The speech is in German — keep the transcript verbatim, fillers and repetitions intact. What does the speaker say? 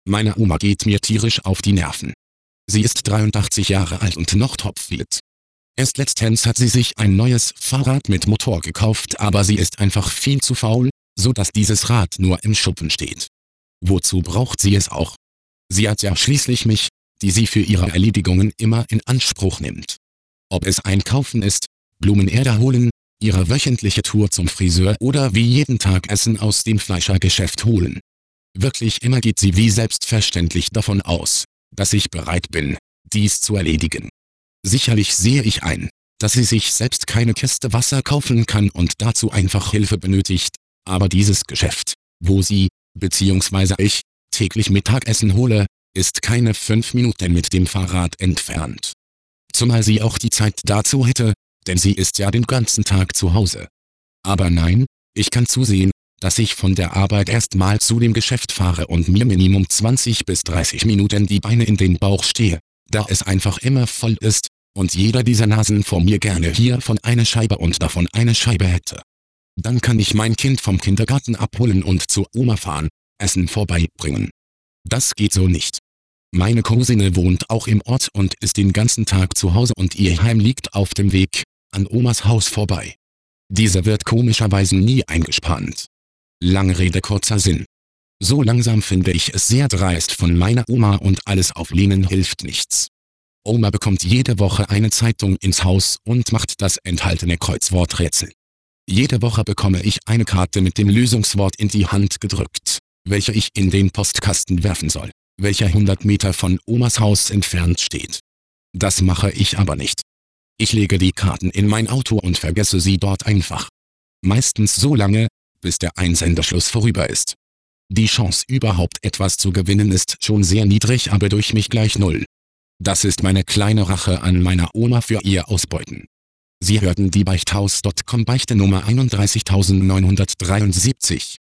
Meine Oma geht mir tierisch auf die Nerven. Sie ist dreiundachtzig Jahre alt und noch topfit. Erst letztens hat sie sich ein neues Fahrrad mit Motor gekauft, aber sie ist einfach viel zu faul, so dass dieses Rad nur im Schuppen steht. Wozu braucht sie es auch? Sie hat ja schließlich mich, die sie für ihre Erledigungen immer in Anspruch nimmt. Ob es einkaufen ist, Blumenerde holen, ihre wöchentliche Tour zum Friseur oder wie jeden Tag Essen aus dem Fleischergeschäft holen. Wirklich immer geht sie wie selbstverständlich davon aus, dass ich bereit bin, dies zu erledigen. Sicherlich sehe ich ein, dass sie sich selbst keine Kiste Wasser kaufen kann und dazu einfach Hilfe benötigt, aber dieses Geschäft, wo sie, beziehungsweise ich, täglich Mittagessen hole, ist keine fünf Minuten mit dem Fahrrad entfernt. Zumal sie auch die Zeit dazu hätte, denn sie ist ja den ganzen Tag zu Hause. Aber nein, ich kann zusehen, dass ich von der Arbeit erst mal zu dem Geschäft fahre und mir Minimum zwanzig bis dreißig Minuten die Beine in den Bauch stehe, da es einfach immer voll ist, und jeder dieser Nasen vor mir gerne hiervon eine Scheibe und davon eine Scheibe hätte. Dann kann ich mein Kind vom Kindergarten abholen und zur Oma fahren, Essen vorbeibringen. Das geht so nicht. Meine Cousine wohnt auch im Ort und ist den ganzen Tag zu Hause und ihr Heim liegt auf dem Weg an Omas Haus vorbei. Dieser wird komischerweise nie eingespannt. Lange Rede kurzer Sinn. So langsam finde ich es sehr dreist von meiner Oma und alles auflehnen hilft nichts. Oma bekommt jede Woche eine Zeitung ins Haus und macht das enthaltene Kreuzworträtsel. Jede Woche bekomme ich eine Karte mit dem Lösungswort in die Hand gedrückt, welche ich in den Postkasten werfen soll, welcher hundert Meter von Omas Haus entfernt steht. Das mache ich aber nicht. Ich lege die Karten in mein Auto und vergesse sie dort einfach. Meistens so lange, bis der Einsendeschluss vorüber ist. Die Chance überhaupt etwas zu gewinnen ist schon sehr niedrig, aber durch mich gleich null. Das ist meine kleine Rache an meiner Oma für ihr Ausbeuten. Sie hörten die Beichthaus Punkt com Beichte Nummer einunddreißigtausendneunhundertdreiundsiebzig.